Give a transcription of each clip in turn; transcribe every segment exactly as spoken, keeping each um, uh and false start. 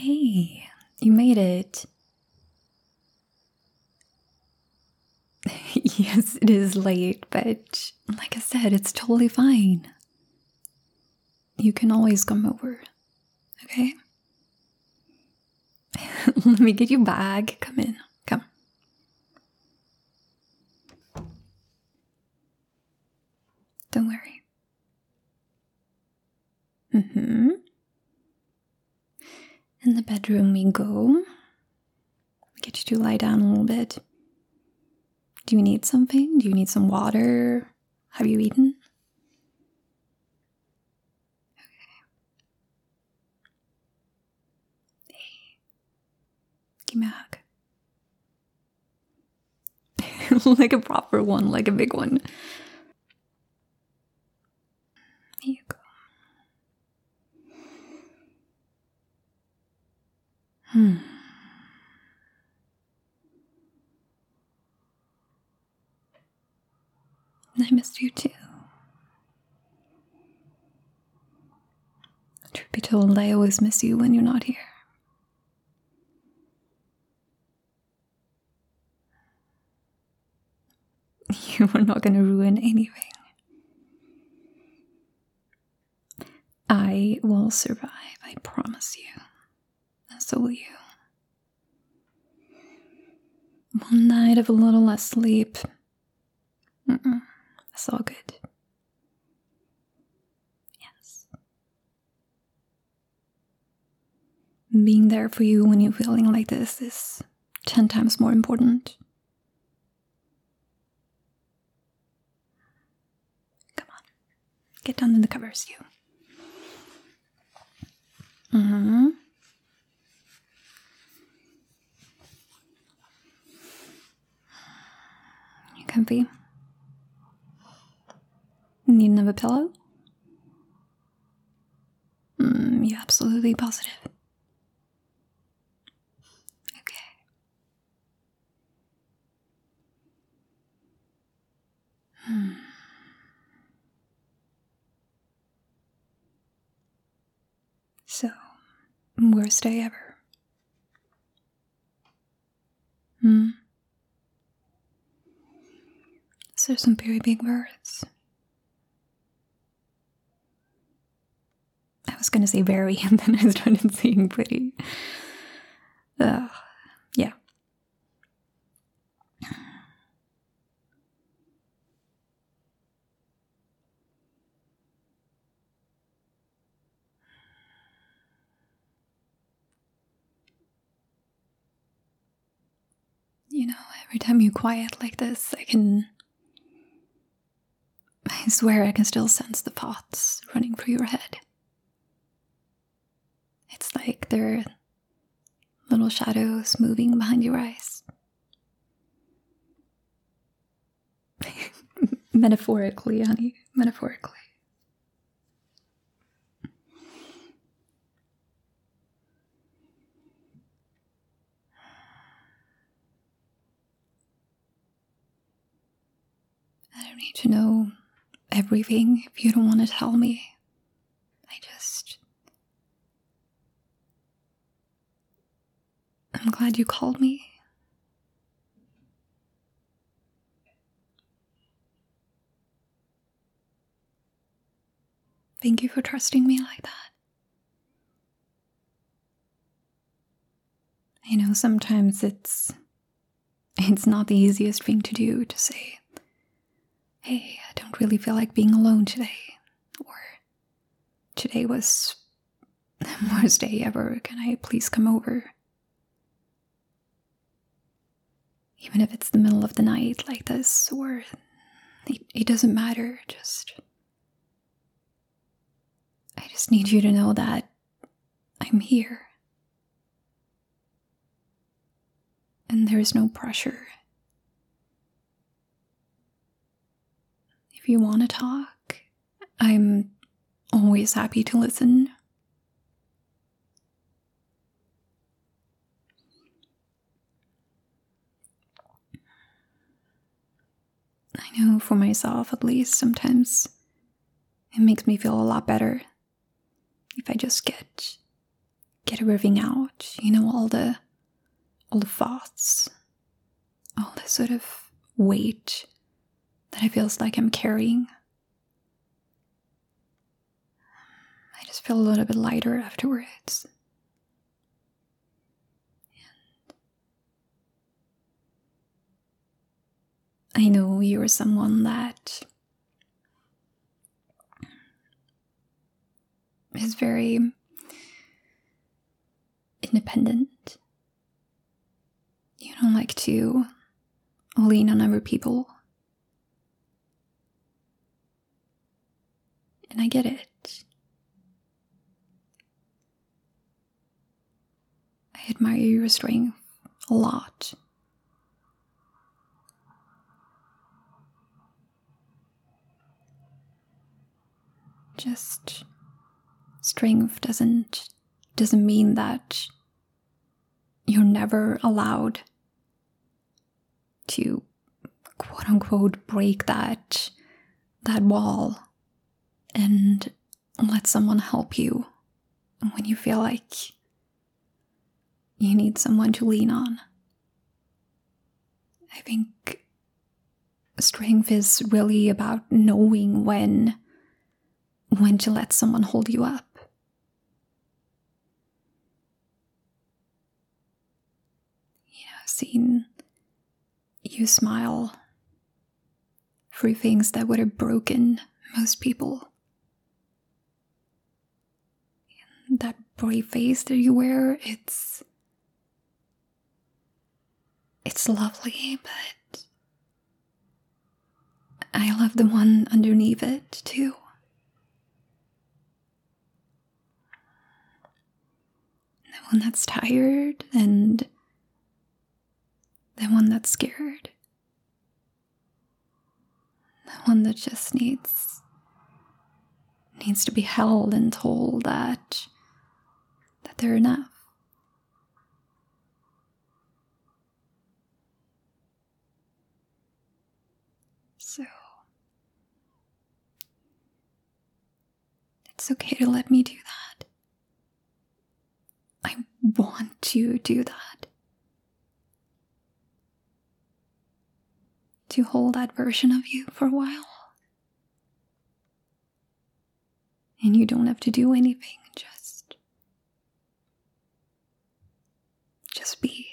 Hey, you made it. Yes, it is late, but like I said, it's totally fine. You can always come over, okay? Let me get your bag. Come in. Come. Don't worry. Mm-hmm. In the bedroom we go. Get you to lie down a little bit. Do you need something? Do you need some water? Have you eaten? Okay. Hey. Give me a hug. Like a proper one, like a big one. Here you go. Hmm. I missed you too. Truth be told, I always miss you when you're not here. You are not going to ruin anything. I will survive, I promise you. And so will you. One night of a little less sleep. Mm-mm. That's all good. Yes. Being there for you when you're feeling like this is ten times more important. Come on. Get down in the covers, you. Mm-hmm. You comfy? Need another pillow? Mm, you're absolutely positive. Okay. Hmm. So, worst day ever. Hmm. So some very big words. I was gonna say very, and then I started saying pretty. Ugh. Yeah. You know, every time you quiet like this, I can... I swear I can still sense the thoughts running through your head. It's like they're little shadows moving behind your eyes. Metaphorically, honey. Metaphorically. I don't need to know everything if you don't want to tell me. I just... I'm glad you called me. Thank you for trusting me like that. I know sometimes it's... It's not the easiest thing to do to say, hey, I don't really feel like being alone today. Or, today was the worst day ever. Can I please come over? Even if it's the middle of the night like this, or it, it doesn't matter, just... I just need you to know that I'm here. And there's no pressure. If you want to talk, I'm always happy to listen. I know for myself, at least, sometimes it makes me feel a lot better if I just get get everything out, you know, all the all the thoughts, all the sort of weight that it feels like I'm carrying. I just feel a little bit lighter afterwards. And I know you're someone that is very independent. You don't like to lean on other people. And I get it. I admire your strength a lot. Just strength doesn't doesn't mean that you're never allowed to quote unquote break that that wall and let someone help you when you feel like you need someone to lean on. I think strength is really about knowing when when to let someone hold you up. You know, I've seen you smile through things that would have broken most people. And that brave face that you wear, it's it's lovely, but I love the one underneath it too. The one that's tired and the one that's scared. The one that just needs needs to be held and told that that they're enough. So it's okay to let me do that. I want to do that. To hold that version of you for a while. And you don't have to do anything, just just be.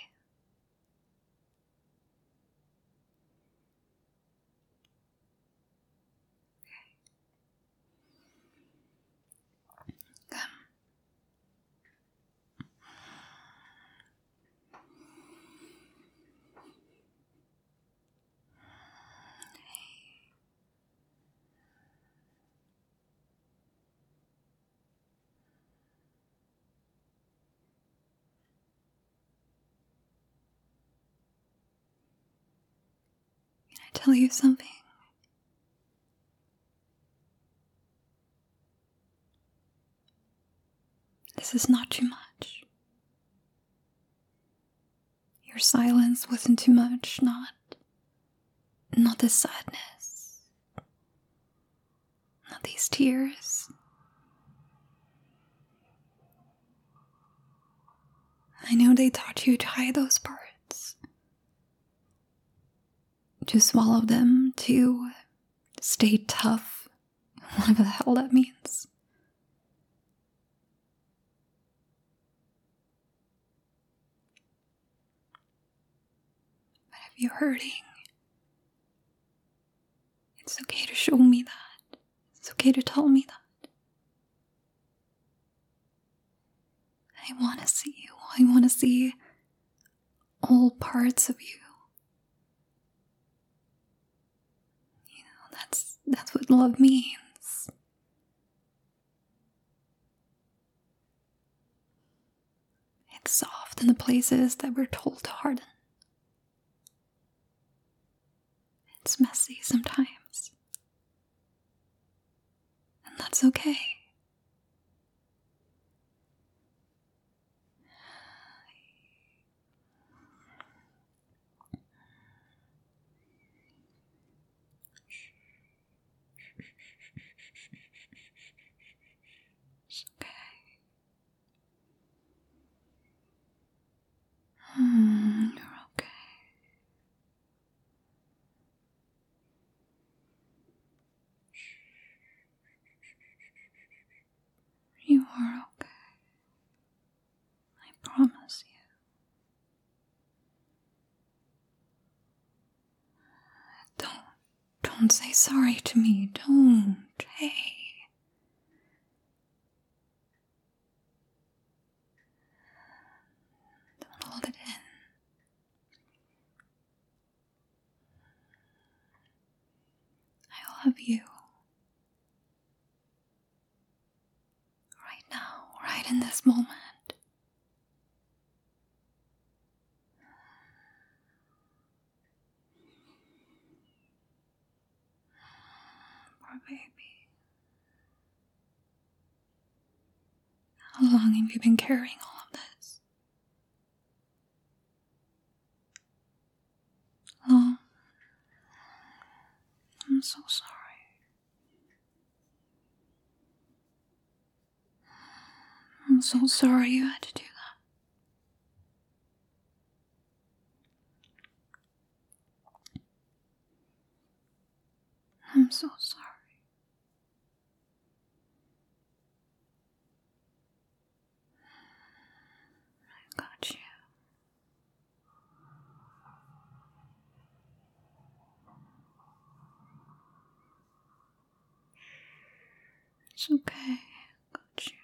Come. Can I tell you something? This is not too much. Your silence wasn't too much, not not this sadness. Not these tears. I know they taught you to hide those parts. To swallow them, to stay tough, whatever the hell that means. But if you're hurting, it's okay to show me that. It's okay to tell me that. I want to see you. I want to see all parts of you. You know, that's that's what love means. It's soft in the places that we're told to harden. It's messy sometimes. And that's okay. It's okay. promise you. Don't, don't say sorry to me. Don't. Hey. Don't hold it in. I love you. Right now, right in this moment. Poor baby. How long have you been carrying all of this? Long? I'm so sorry. I'm so sorry you had to do that. I'm so sorry. I got you. It's okay. I got you.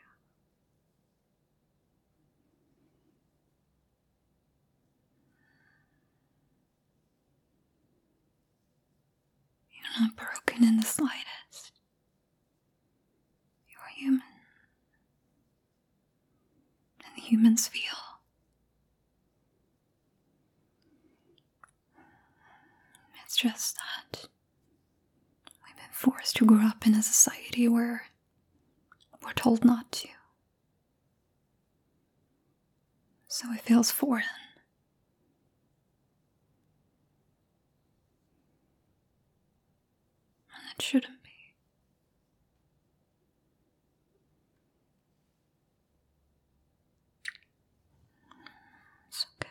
You're not broken in the slightest. You're human. And humans feel. It's just that we've been forced to grow up in a society where we're told not to. So it feels foreign. And it shouldn't be. It's okay.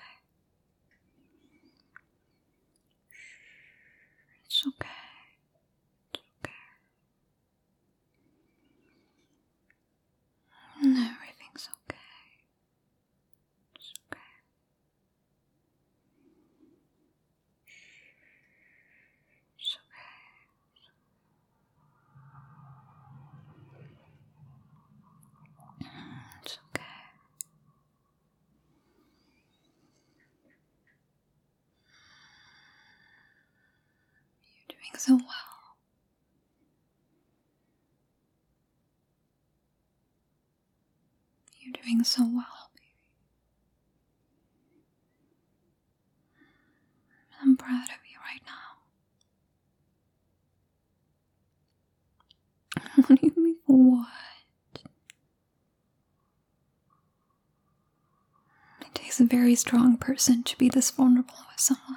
It's okay. It's okay. And everything's okay. It's okay. It's okay. It's okay. You're doing so well. You're doing so well, baby. I'm proud of you right now. What do you mean, what? It takes a very strong person to be this vulnerable with someone.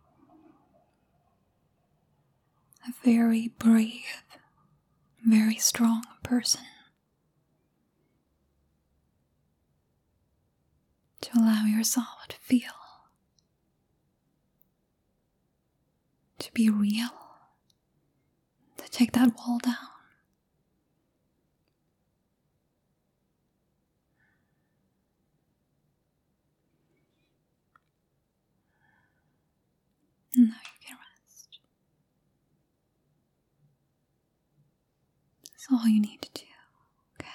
A very brave, very strong person. To allow yourself to feel. To be real. To take that wall down. Now you can rest. That's all you need to do, okay?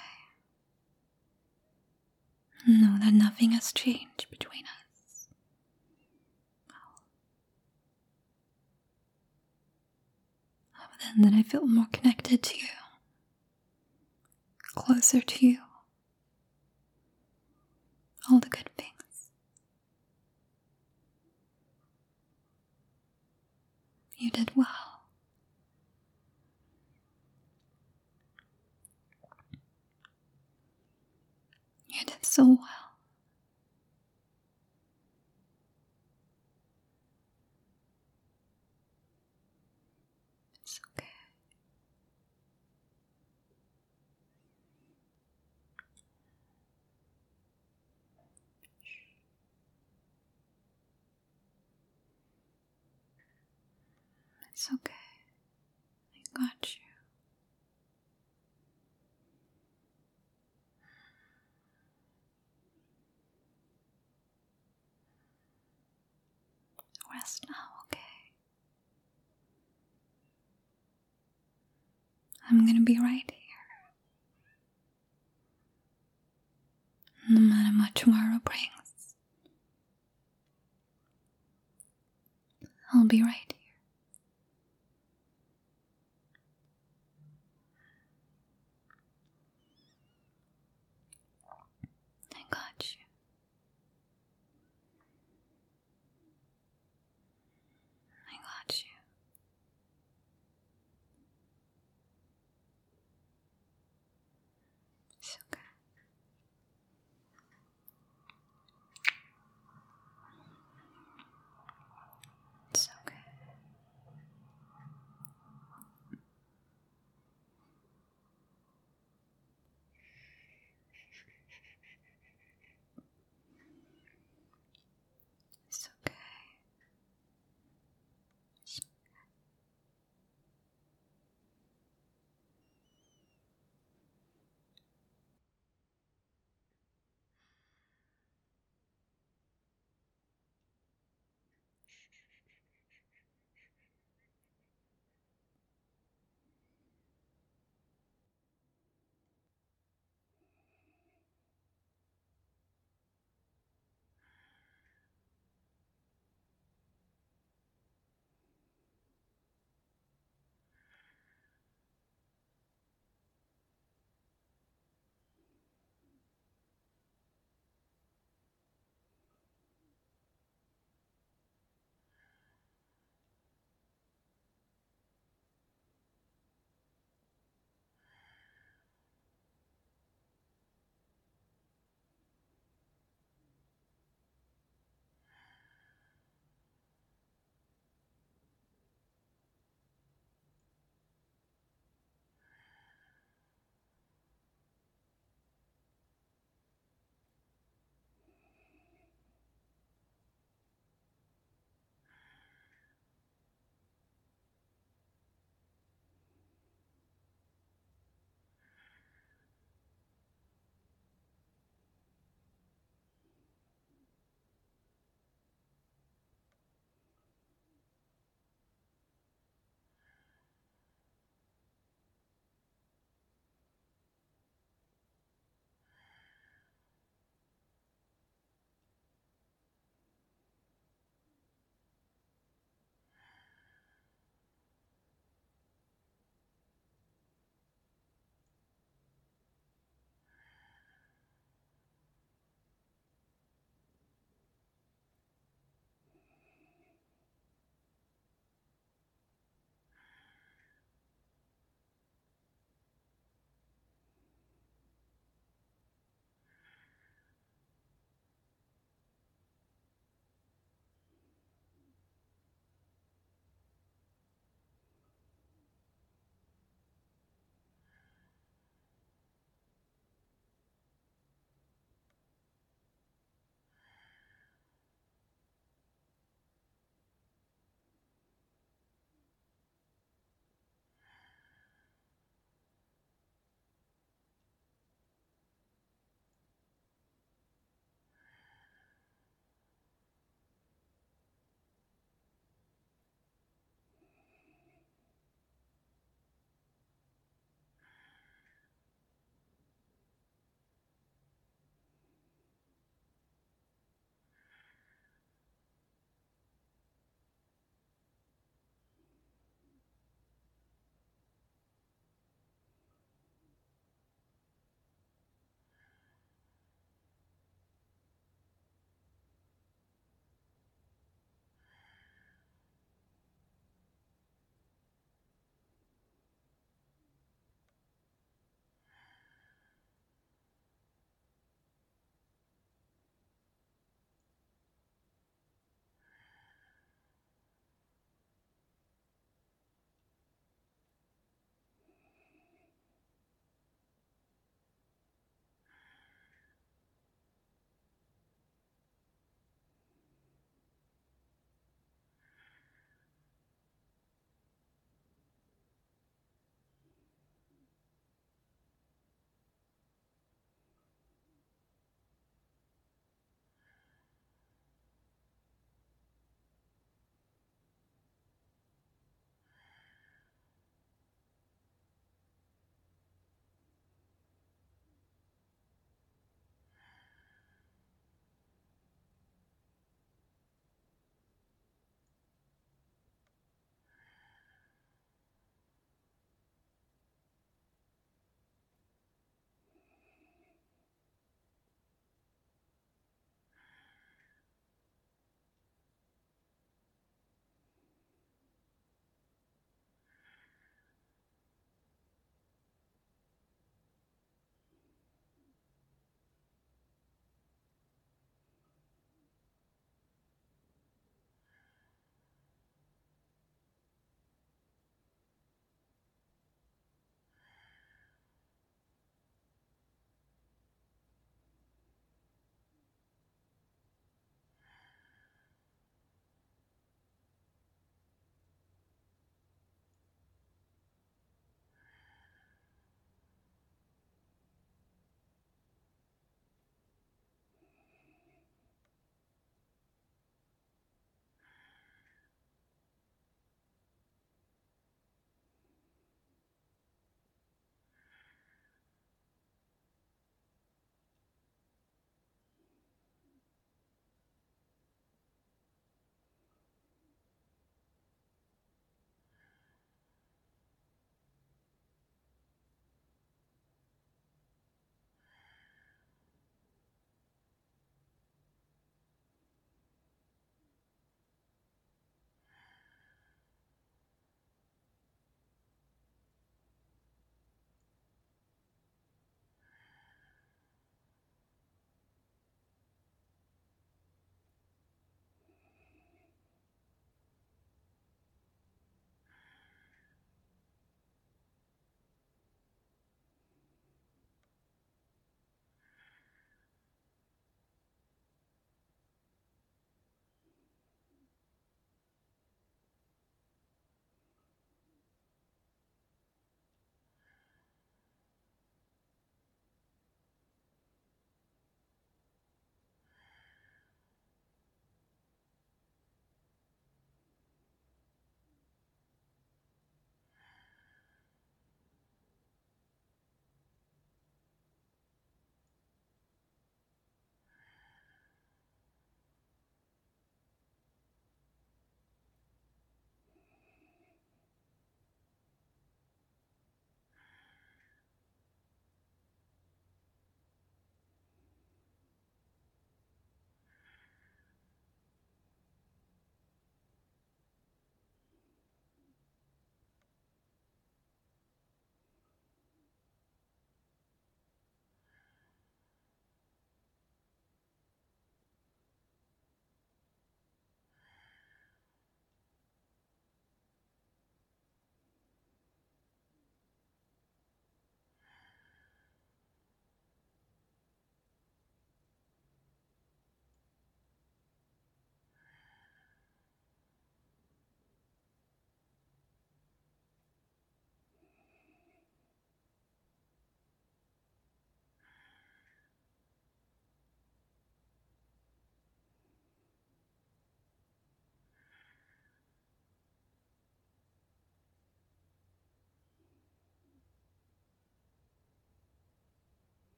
Know that nothing has changed between us. Other than that, I feel more connected to you. Closer to you. All the good things. You did well. You did so well. It's okay. It's okay. I got you. rest now, okay? I'm gonna be right here. No matter what tomorrow brings, I'll be right here.